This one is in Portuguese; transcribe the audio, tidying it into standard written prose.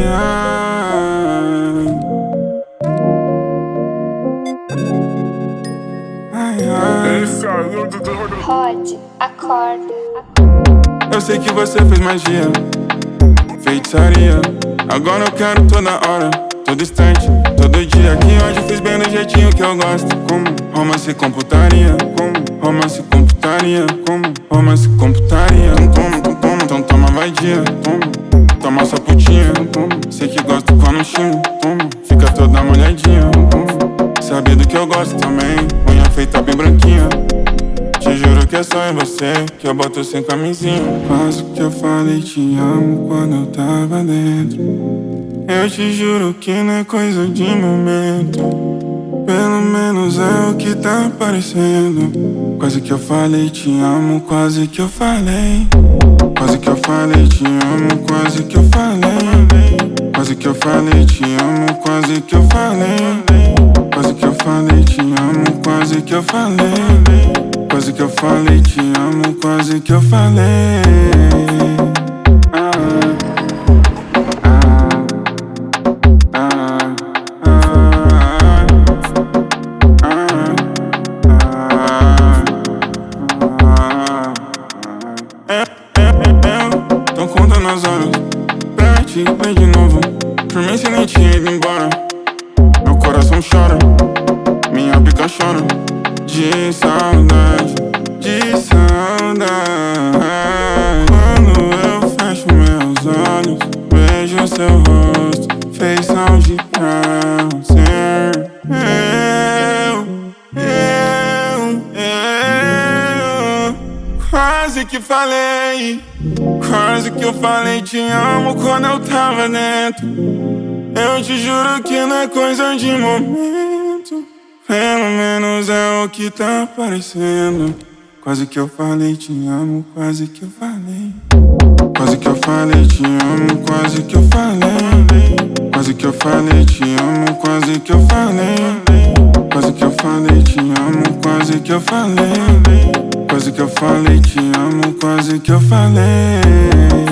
Ai, ai. Ai, ai. Rod, acorda. Eu sei que você fez magia, feitiçaria. Agora eu quero toda hora, todo instante, todo dia. Aqui hoje fiz bem do jeitinho que eu gosto. Como romance com putaria, como romance com putaria, como romance com putaria. Então toma vadia, toma sua putinha. Sei que gosta quando chimo, fica toda molhadinha. Sabe do que eu gosto também, unha feita bem branquinha. Te juro que é só em você que eu boto sem camisinha. Faço o que eu falei, te amo quando eu tava dentro. Eu te juro que não é coisa de momento. Pelo menos é o que tá parecendo. Quase que eu falei, te amo, quase que eu falei. Quase que eu falei, te amo, quase que eu falei. Quase que eu falei, te amo, quase que eu falei. Quase que eu falei, te amo, quase que eu falei. Quase que eu falei, te amo, quase que eu falei. Tô contando as horas pra te ver de novo. Por mim, se nem tinha ido embora. Meu coração chora, minha pica chora. De saudade, de saudade. Quando eu fecho meus olhos, vejo seu rosto, feição de câncer. Eu quase que falei, quase que eu falei te amo quando eu tava dentro. Eu te juro que não é coisa de momento. Pelo menos é o que tá parecendo. Quase que eu falei, te amo, quase que eu falei. Quase que eu falei, te amo, quase que eu falei. Quase que eu falei, te amo, quase que eu falei. Quase que eu falei, te amo, quase que eu falei. Quase que eu falei, te amo, quase que eu falei.